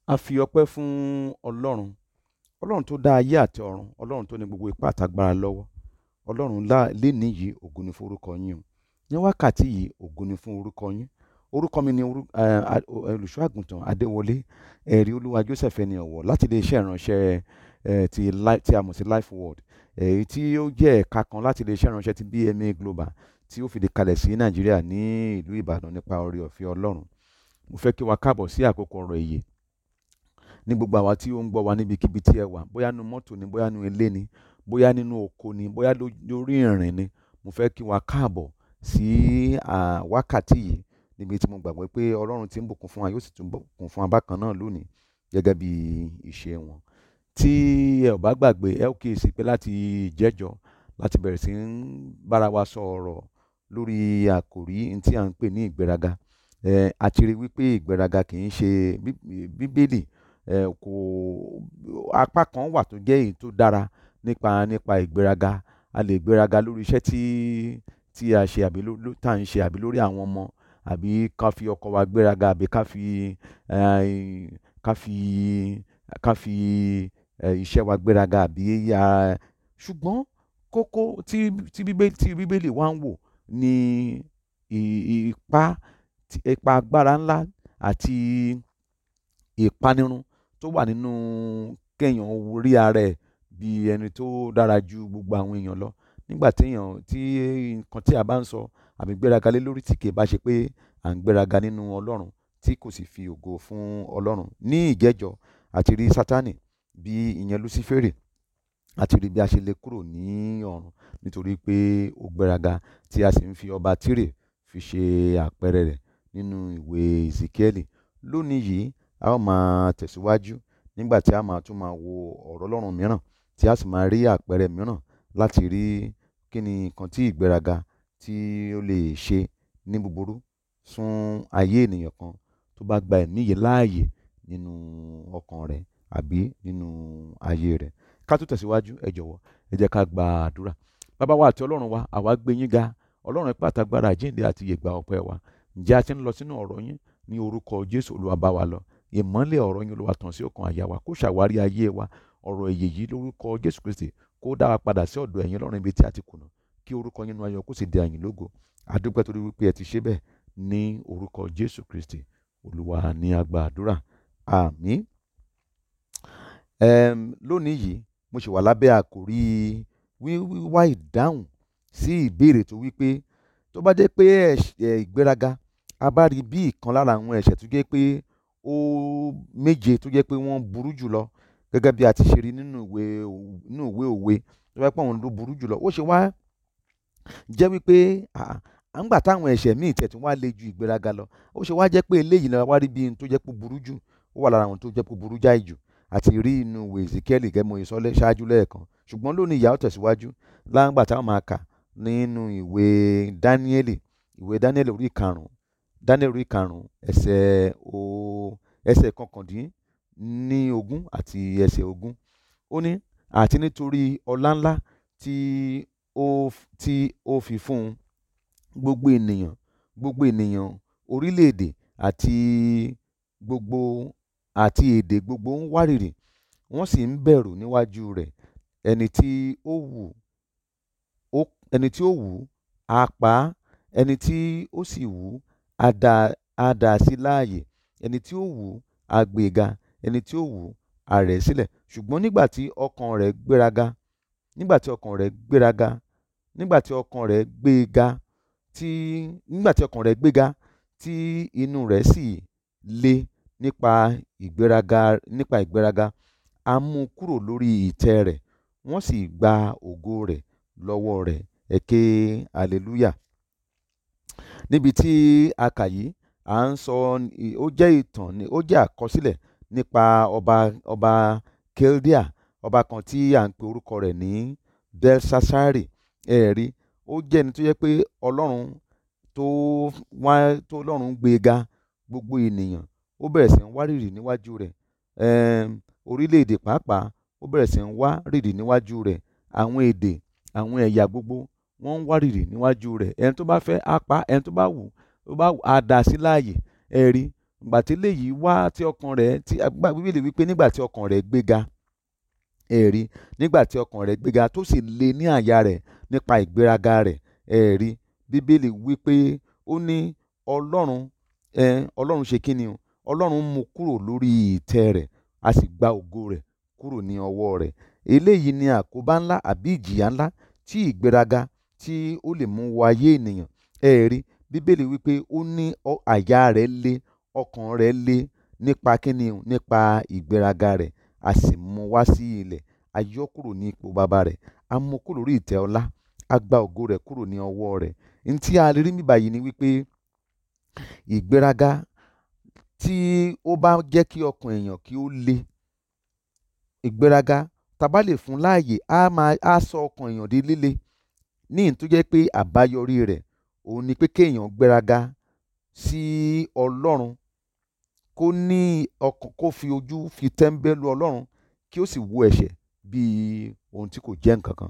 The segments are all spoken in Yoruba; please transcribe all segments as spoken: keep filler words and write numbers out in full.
A fi ọpẹ́ fún Ọlọ́run, Ọlọ́run tó dá ayé àti ọ̀run, Ọlọ́run tó ní gbogbo ipá àtagbára lọ́wọ́. Ọlọ́run lá- lénìí yìí ògo ni fún orúkọ yín o. Ní wákàtí yìí ògo ni fún orúkọ yín. Orúkọ mi ni orú- eh, a- o- olùṣọ́ àgùntàn Adéwọlé ẹ̀rí olúwa Joseph ẹni ọ̀wọ̀ láti iléeṣẹ́ ìránṣẹ́ eh, ti Li- tí a mọ̀ sí Life Word, èyí tí ó jẹ́ ẹ̀ka kan láti iléeṣẹ́ ìránṣẹ́ ti B M A Global tí ó fìdí kalẹ̀ sí Nàìjíríà ní ìlú Ìbàdàn nípa oore ọ̀fẹ́ Ọlọ́run. Mo fẹ́ kí wa káàbọ̀ sí àkókò ọ̀rọ̀ ìyè ní gbogbo àwa tí ó ń gbọ́ wa níbikíbi tí ẹ wà, bóyá nínú mọ́tò ni, bóyá nínú ilé ni, bóyá nínú oko ni, bóyá ló- lórí ìrìn ni. Mo fẹ́ kí wa káàbọ̀ sí ah, wákàtí yìí níbi tí mo gbàgbọ́ pé Ọlọ́run ti ń bùkún fún wa yóò sì tún bùkún fún wa bákan náà lónìí gẹ́gẹ́ bí ìṣe wọn. Tí ẹ ò bá gbàgbé, ẹ ó kíyèsí pé láti ìjẹ́jọ́ láti bẹ̀rẹ̀ sí ń bára wa sọ ọ̀rọ̀ lórí àkòrí n tí à ń pè ní ìgbéraga. Eh, a ti rí wípé ìgbéraga kì í ṣe bí- bíbélì eh, kò apá kan wà tó jẹ́ èyí tó dára nípa nípa ìgbéraga. A lè gbéraga lórí iṣẹ́ tí tí a ṣe àbí ló ló- tá à ń ṣe àbí lórí àwọn ọmọ, àbí ká fi ọkọ wa gbéraga, àbí ká fi eh, ká fi ká fi eh, iṣẹ́ wa gbéraga, àbí ya ṣùgbọ́n kókó tí tí bíbélì tí bíbélì wá ń wò ní i- ipa tí- ipa agbára ńlá àti ìpanirun tó wà nínú kéèyàn rí ara ẹ̀ bí ẹni tó dára ju gbogbo àwọn èèyàn lọ. Nígbà téèyàn tí nǹkan tí a bá ń sọ àbí gbéraga lé lórí tí kì í bá ṣe pé à ń gbéraga nínú Ọlọ́run tí kò sì fi ògo fún Ọlọ́run. Ní ìjẹ́jọ́ àti rí Sátánì bí ìyẹn Lúsíférì, àti rí bí a ṣe lè kúrò ní ọ̀run nítorí pé ó gbéraga, tí a sì ń fi ọba Tírè fi ṣe àpẹẹrẹ rẹ̀ nínú ìwé Èsíkíẹ́lì. Lónìí yìí a ó máa tẹ̀síwájú nígbà tí a máa tún máa wo ọ̀rọ̀ Ọlọ́run mìíràn tí a sì máa rí àpẹẹrẹ mìíràn láti rí kí ni nǹkan tí ìgbéraga tí ó lè ṣe ní búburú fún ayé ènìyàn kan tó bá gba ẹ̀mí yìí láàyè nínú ọkàn rẹ̀ àbí nínú ayé rẹ̀. Ká tó tẹ̀síwájú, ẹ jọ̀wọ́ ẹ jẹ́ ká gba àdúrà. Bàbá wa àti Ọlọ́run wa, àwa gbé yín ga, Ọlọ́run ipá àtagbára àjíǹde àti ìyè gba ọpẹ́ wa. Ǹjẹ́ a ti ń lọ sínú ọ̀rọ̀ yín ní orúkọ Jésù, Olúwa bá wa lọ. Ìmọ́lẹ̀ ọ̀rọ̀ yín Olúwa tàn sí ọkàn àyà wa, kó ṣàwárí ayé wa. Ọ̀rọ̀ ìyè yìí lórúkọ Jésù Kristi kó dá wa padà sí ọ̀dọ̀ ẹ̀yin Ọlọ́run ibi tí a ti kùnà, kí orúkọ yín nínú ayọ̀ kó sì di àyìn lógo. A dúpẹ́ torí wípé ẹ ti ṣe bẹ́ẹ̀ ní orúkọ Jésù Kristi Olúwa ní a gba àdúrà. Àmín. Em, lónìí yìí mo ṣì wà lábẹ́ àkòrí wí- wíwá ìdáhùn sí ìbéèrè tó wípé tó bá jẹ́ pé ẹ̀ṣẹ̀ ìgbéraga a bá rí bí ìkan lára àwọn ẹ̀ṣẹ̀ tó jẹ́ pé ó méje tó jẹ́ pé wọ́n burú jùlọ, gẹ́gẹ́ bí a ti ṣe rí nínú ìwé òw- nínú ìwé òwe tó bá pẹ́ wọn ló burú jùlọ. Ó ṣe wá jẹ́ wípé à à ńgbà táwọn ẹ̀ṣẹ̀ míì tiẹ̀ tún wá le ju ìgbéraga lọ, ó ṣe wá jẹ́ pé eléyìí la wá rí bí n tó jẹ́ pé ó burú jù, ó wà lára àwọn tó jẹ́ pé ó burú jáì jù, àti rí inú ìwé Èsíkíẹ́lì gẹ́gẹ́ bí mo ṣe sọ lẹ́- ṣáájú lẹ́ẹ̀kan. Ṣùgbọ́n lónìí ìyà ó tẹ̀síwájú láǹgbà táwọn máa kà nínú ìwé Dáníẹ́lì, ìwé Dáníẹ́lì orí karùn-ún, Dáníẹ́lì orí karùn-ún ẹsẹ̀ o ẹsẹ̀ kọkàndín ní ogún àti ẹsẹ̀ ogún. Ó ní àti nítorí ọlá ńlá tí ó f- tí ó fi fún un, gbogbo ènìyàn gbogbo ènìyàn orílẹ̀-èdè àti gbogbo àti èdè gbogbo ń wárìrì, wọ́n sì ń bẹ̀rù níwájú rẹ̀. Ẹni tí ó wù ó ẹni tí ó wù ú á pa á, ẹni tí ó sì wù ú á dá á dá a sí láàyè, ẹni tí ó wù ú á gbé e ga, ẹni tí ó wù ú á rẹ̀ ẹ́ sílẹ̀. Ṣùgbọ́n nígbà tí ọkàn rẹ̀ gbéraga nígbà tí ọkàn rẹ̀ gbéraga nígbà tí ọkàn rẹ̀ gbé e ga tí nígbà tí ọkàn rẹ̀ gbéga tí inú rẹ̀ sì le nípa ìgbéraga nípa ìgbéraga, a mú un kúrò lórí ìtẹ́ rẹ̀, wọ́n sì gba ògo rẹ̀ lọ́wọ́ rẹ̀. Ẹ ké hallelujah. Níbi tí a kà yìí à ń sọ ní- ó jẹ́ ìtàn ni ó jẹ́ àkọsílẹ̀ nípa ọba ọba Kaldea, ọba kan tí à ń pe orúkọ rẹ̀ ní Belshazzari. Ẹ rí, ó jẹ́ ẹni tó jẹ́ pé Ọlọ́run tó wá tó Ọlọ́run gbé e ga, gbogbo ènìyàn ó bẹ̀rẹ̀ sí ń wárìrì níwájú rẹ̀. Em, orílẹ̀-èdè pàápàá ó bẹ̀rẹ̀ sí ń wárìrì níwájú rẹ̀. Àwọn èdè àwọn ẹ̀yà gbogbo wọ́n ń wárìrì níwájú rẹ̀. Ẹni tó bá fẹ́ á pa á, ẹni tó bá wù tó bá wù á dá a sí láàyè. Ẹ rí, ìgbà tí eléyìí wá tí ọkàn rẹ̀ tí agbá bíbélì wípé nígbà tí ọkàn rẹ̀ gbéga, ẹ̀rí nígbà tí ọkàn rẹ̀ gbéga tó sì le ní àyà rẹ̀ nípa ìgbéraga rẹ̀, ẹ̀rí bíbélì wípé ó ní ọlọ́run ẹ ọlọ́run ṣe kí ni o ọlọ́run mú kúrò lórí ìtẹ́ rẹ̀, a sì gba ògo rẹ̀ kúrò ní ọwọ́ rẹ̀. Eléyìí ni àkóbá ńlá àbí ìjìyà ńlá tí ìgbéraga tí ó lè mú wọ ayé ènìyàn. ẹ̀rí bíbélì wípé ó ní àyà rẹ̀ le, ọkàn rẹ̀ le nípa kí ni o nípa ìgbéraga rẹ̀, a sì mú wá sí ilẹ̀, a yọ kúrò ní ipò bàbá rẹ̀, a mú kúrò lórí ìtẹ́ ọlá, a gba ògo rẹ̀ kúrò ní ọwọ́ rẹ̀. Ní tí a lè rí níbí báyìí ni wípé ìgbéraga tí ó bá jẹ́ kí ọkàn èèyàn kí ó le, ìgbéraga tá bá lè fún láàyè á máa á sọ ọkàn èèyàn di líle, ní ìyí tó jẹ́ pé àbáyọrí rẹ̀ òun ni pé kéèyàn gbéraga sí Ọlọ́run, kó ní ọkàn kó fi ojú fi tẹ́ńbẹ́lú Ọlọ́run, kí ó sì wo ẹ̀ṣẹ̀ bíi ohun tí kò jẹ́ nǹkan kan.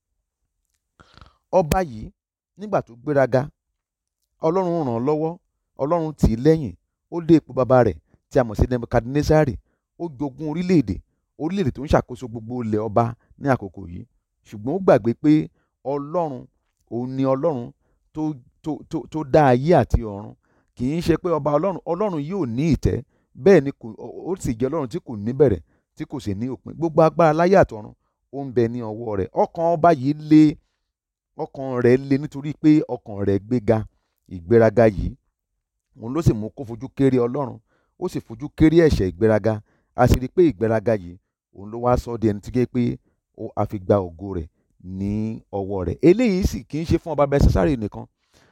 Ọba yìí nígbà tó gbéraga, Ọlọ́run ràn án lọ́wọ́, Ọlọ́run tì í lẹ́yìn, ó dé ipò bàbá rẹ̀ tí a mọ̀ sí Nebukadnesari, ó jogún orílẹ̀-èdè orílẹ̀-èdè tó ń ṣàkóso gbogbo ilẹ̀ ọba ní àkókò yìí, ṣùgbọ́n ó gbàgbé pé Ọlọ́run òun ni Ọlọ́run tó tó tó tó dá ayé àti ọ̀run, kì í ṣe pé ọba Ọlọ́run Ọlọ́run yóò ní ìtẹ́, bẹ́ẹ̀ ni kò ó sì jẹ́ Ọlọ́run tí kò ní bẹ̀rẹ̀ tí kò sì ní òpin, gbogbo agbára láyé àtọ̀run ó ń bẹ ní ọwọ́ rẹ̀. Ọkàn ọba yìí le, ọkàn rẹ̀ le nítorí pé ọkàn rẹ̀ gbéga. Ìgbéraga yìí òun ló sì mú kó fojú kéré Ọlọ́run, ó sì fojú kéré ẹ̀ṣẹ̀ ìgbéraga, a sì rí i pé ìgbéraga yìí òun ló wá sọ ọ́ di ẹni tí jẹ́ pé a fi gba ògo rẹ̀ ní ọwọ́ rẹ̀. Eléyìí sì kì í ṣe fún ọba Belsásárì nìkan,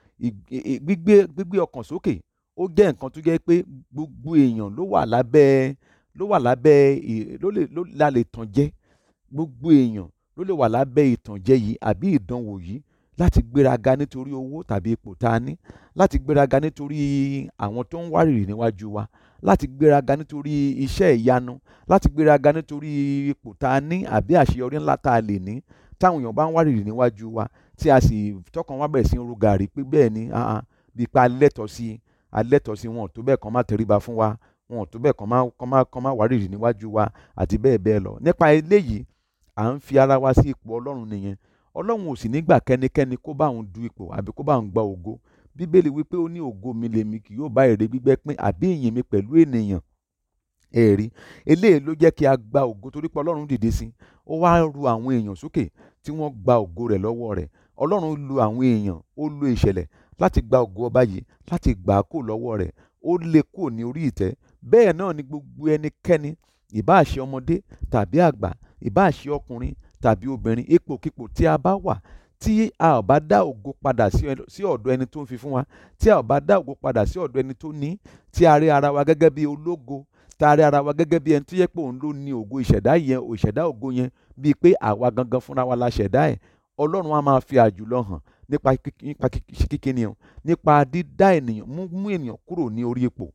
gbígbé gbígbé ọkàn sókè ó jẹ́ nǹkan tó jẹ́ pé gbogbo èèyàn ló wà lábẹ́ ló wà lábẹ́ ló lè ló la lè tàn jẹ, gbogbo èèyàn ló lè wà lábẹ́ ìtànjẹ yìí àbí ìdánwò yìí, láti gbéraga nítorí owó tàbí ipò tá a ní, láti gbéraga nítorí àwọn tó ń wárìrì níwájú wa, láti gbéraga nítorí iṣẹ́ ìyanu, láti gbéraga nítorí ipò tá a ní àbí àṣeyọrí ńlá tá a lè ní, táwọn èèyàn bá ń wárìrì níwájú wa tí a sì tọkàn wá bẹ̀rẹ̀ sí ń ru gàrí pé bẹ́ẹ̀ ni bí pa alẹ́tọ̀ sí alẹ́tọ̀ sí wọn ò tó bẹ́ẹ̀ kàn má tẹríba fún wa, wọn ò tó bẹ́ẹ̀ kàn má kàn má kàn má wárìrì níwájú wa àti bẹ́ẹ̀ bẹ́ẹ̀ lọ. Nípa eléyìí à ń fi ara wa sí ipò Ọlọ́run nìyẹn. Ọlọ́run ò sì nígbà kẹ́nikẹ́ni kó bá òun du ipò àbí kó bá òun gba ògo. Bíbélì wípé ó ní ògo mi lèmi kì yóò bá ère gbígbẹ́ pín àbí ìyìn mi pẹ̀lú ènìyàn. Ẹ̀rí eléyìí ló jẹ́ kí a gba ògo torí pé Ọlọ́run dìde sí i, ó wá ru àwọn èèyàn sókè tí wọ́n gba ògo rẹ̀ lọ́wọ́ rẹ̀. Ọlọ́run lu àwọn èèyàn, ó lo ìṣẹ̀lẹ̀ láti gba ògo ọba yìí, láti gbà á kúrò lọ́wọ́ rẹ̀, ó lé kúrò ní orí ìtẹ́. Bẹ́ẹ̀ náà ni gbogbo ẹnikẹ́ni, ìbáà ṣe ọmọdé tàbí àgbà, ìbáà ṣe ọkùnrin tàbí obìnrin, ipòkípò tí a bá wà, tí a ò bá dá ògo padà sí ọ̀dọ̀ ẹni tó ń fi fún wa, tí a ò bá dá ògo padà sí ọ̀dọ̀ ẹni tó ní, tí a rí ara wa gẹ́gẹ́ bí ológo, tí a rí ara wa gẹ́gẹ́ bí ẹni tó yẹ pé òun ló ní ògo ìṣẹ̀dá yẹn, ìṣẹ̀dá ògo yẹn, bíi pé àwa gangan fúnra wa la ṣẹ̀dá ẹ̀, Ọlọ́run á máa fi àjùlọ hàn nípa nípa kíkíni o, nípa dídá ènìyàn, mú mú ènìyàn kúrò ní orí ipò.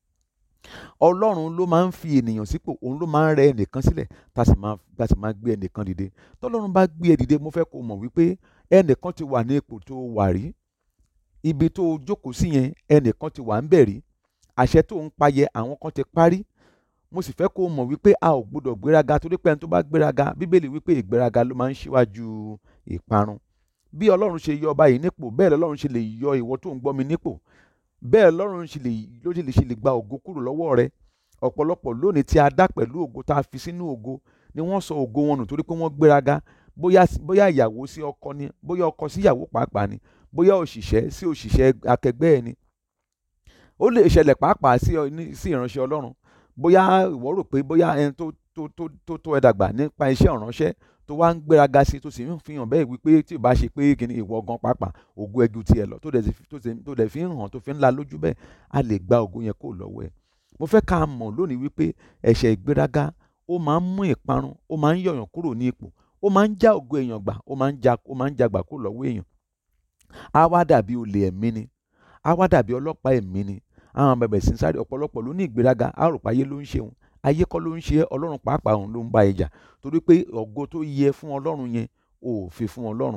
Ọlọ́run ló máa ń fi ènìyàn sípò, òun ló máa ń rẹ ẹnìkan sílẹ̀ tá sì máa tá sì máa gbé ẹnìkan dìde. Tọ́lọ́run bá gbé ẹ dìde, mo fẹ́ kó mọ̀ wípé ẹnìkan ti wà ní ipò tó wà rí, ibi tó jókòó sí yẹn ẹnìkan ti wà ń bẹ̀ rí, àṣẹ tó ń payẹ àwọn kan ti parí. Mo sì fẹ́ kó mọ̀ wípé a ò gbọdọ̀ gbéraga torí pé ẹni tó bá gbéraga, Bíbélì wípé ìgbéraga ló máa ń ṣíwájú ìparun. Bí Ọlọ́run ṣe yọ ọba yìí nípò, bẹ́ẹ̀ lọ́lọ́run ṣe lè yọ ìwọ tó ń gbọ́ mi nípò, bẹ́ẹ̀ lọ́run ṣe lè ló ṣe lè ṣe lè gba ògo kúrò lọ́wọ́ rẹ. Ọ̀pọ̀lọpọ̀ lónìí tí a dá pẹ̀lú ògo tá a fi sínú ògo ni wọ́n sọ ògo wọn nù torí pé wọ́n gbéraga, bóyá bóyá ìyàwó sí ọkọ ni, bóyá ọkọ sí ìyàwó pàápàá ni, bóyá òṣìṣẹ́ sí òṣìṣẹ́ akẹgbẹ́ ẹ̀ ni. Ó lè ṣẹlẹ̀ pàápàá sí sí ìránṣẹ́ Ọlọ́run, bóyá ìwọ rò pé bóyá ẹni tó tó tó tó tó ẹ dàgbà nípa iṣẹ́ ìránṣẹ́ tó wá ń gbéraga sí tó sì ń fi hàn bẹ́ẹ̀ wípé tí ò bá ṣe pé kìíní ìwọ gan pàápàá ògo ẹjú tiẹ̀ lọ tó dẹ̀ fi ń hàn tó fi ń la lójú bẹ́ẹ̀, a lè gba ògo yẹn kó lọ́wọ́ ẹ̀. Mo fẹ́ ká mọ̀ lónìí wípé ẹ̀ṣẹ̀ ìgbéraga ó máa ń mú ìparun, ó máa ń yọ̀yàn kúrò ní ipò, ó máa ń já ògo èèyàn gbà, ó máa ń já ó máa ń jagbà kó lọ́wọ́ èèyàn. Á wá dàbí olè ẹ̀mí ni, á wá dàbí ọlọ́pàá ẹ̀mí ni. Àwọn bẹ̀bẹ̀ sí ń sáré, ọ̀pọ̀lọpọ̀ ló ní ìgbéraga, á rò pé ayé ló ń ṣe òun, ayé kọ́ ló ń ṣe Ọlọ́run pàápàá òun ló ń bá ẹ jà torí pé ògo tó yẹ fún Ọlọ́run yẹn ò fi fún Ọlọ́run.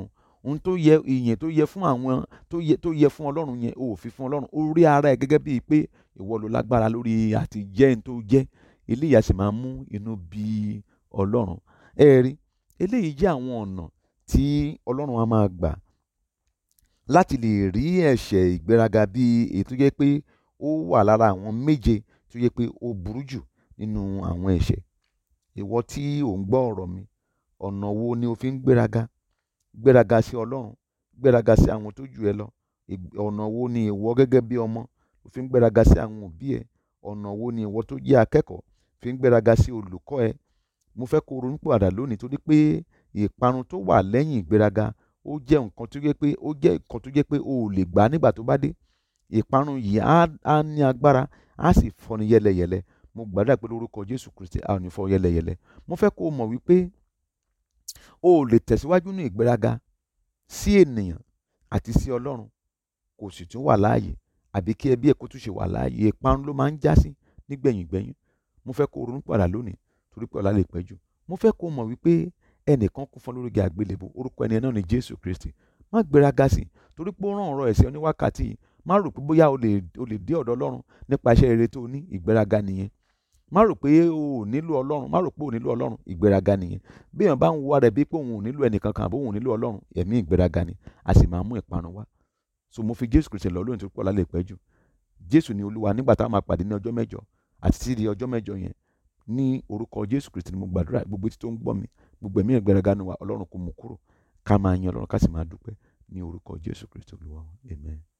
ohun tó yẹ ìyìn tó yẹ fún àwọn tó yẹ tó yẹ fún ọlọ́run yẹn o ò fi fún ọlọ́run, ó rí ara ẹ gẹ́gẹ́ bíi pé ìwọ ló lágbára lórí àti jẹ́ ẹni tó jẹ́. Eléyìí a sì máa mú inú bí ọlọ́run. Ẹ rí, eléyìí jẹ́ àwọn ọ̀nà tí ọlọ́run á máa gbà láti lè rí ẹ̀ṣẹ̀ ìgbéraga bí èyí tó jẹ́ pé ó wà lára àwọn méje tó jẹ́ pé ó burú jù nínú àwọn ẹ̀ṣẹ̀. Ìwọ tí ò ń gbọ́ ọ̀rọ̀ mi, ọ̀nà wo ni o fi ń gbéraga? Gbéraga sí ọlọ́run, gbéraga sí àwọn tó jù ẹ lọ. Ọ̀nà wo ni ìwọ gẹ́gẹ́ bí ọmọ o fi ń gbéraga sí àwọn òbí ẹ? Ọ̀nà wo ni ìwọ tó jẹ́ akẹ́kọ̀ọ́ fi ń gbéraga sí olùkọ́ ẹ? Mo fẹ́ kó ronúpìwàdà lónìí torí pé ìparun tó wà lẹ́yìn ìgbéraga ó jẹ́ nǹkan tó jẹ́ pé ó jẹ́ nǹkan tó jẹ́ pé o ò lè gbà nígbà tó bá dé. Ìparun yìí á á ní agbára, á sì fọ́ni yẹ́lẹyẹ̀lẹ. Mo gbàdúrà pé lórúkọ Jésù Kristi a ò ní fọ́ yẹ́lẹyẹ̀lẹ. Mo fẹ́ kó o mọ̀ wípé o ò lè tẹ̀síwájú ní ìgbéraga sí ènìyàn àti sí ọlọ́run kò sì tún wà láàyè, àbí kí ẹbí ẹ kó tún ṣe wà láàyè. Ìparun ló máa ń já sí nígbẹ̀yìn gbẹ̀yìn. Mo fẹ́ kó o ronúpìwàdà lónìí torí pé ọ̀la lè pẹ́ jù. Mo fẹ́ kó o mọ̀ wípé ẹnìkan kú fún lórí igi àgbélébùú, orúkọ ẹni náà ni Jésù Kristi. Má gbéraga sí torí pé ó rán ọ̀rọ̀ ẹ̀ sí ọ ní wákàtí yìí. Má rò pé bóyá o lè o lè dé ọ̀dọ̀ ọlọ́run nípa iṣẹ́ rere tó ní, ìgbéraga nìyẹn. Má rò pé o ò nílò ọlọ́run, má rò pé o ò nílò ọlọ́run, ìgbéraga nìyẹn. Bí èèyàn bá ń wo ara ẹ̀ bíi pé òun ò nílò ẹnìkankan àbí òun ò nílò ọlọ́run, ẹ̀mí ìgbéraga ni, a sì máa mú ìparun wá. So mo fi Jésù Kristi lọ̀ lónìí torí pé ọ̀la lè pẹ́ jù. Jésù ni Olúwa. Nígbà táwọn máa pàdé ní ọjọ́ mẹ́jọ àti títí di ọjọ́ mẹ́jọ yẹn, ní orúkọ Jésù Kristi ni mo gbàdúrà. Gbogbo etí tó ń gbọ́ mi, gbogbo ẹ̀mí ìgbéraga nínú wa, Ọlọ́run kó mú kúrò. Ká máa yin Ọlọ́run ká sì máa dúpẹ́ ní orúkọ Jésù Kristi Olúwa. Amen.